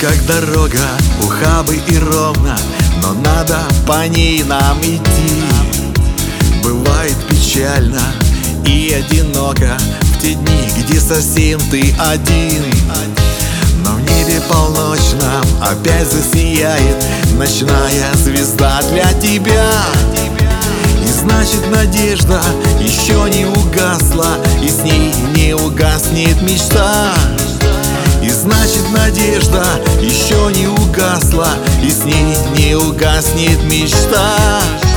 как дорога, ухабы и ровно, но надо по ней нам идти. Бывает печально и одиноко в те дни, где совсем ты один. Но в небе полночном опять засияет ночная звезда для тебя. И значит, надежда еще не угасла, и с ней не угаснет мечта. И значит, надежда еще не угасла, и с ней не угаснет мечта.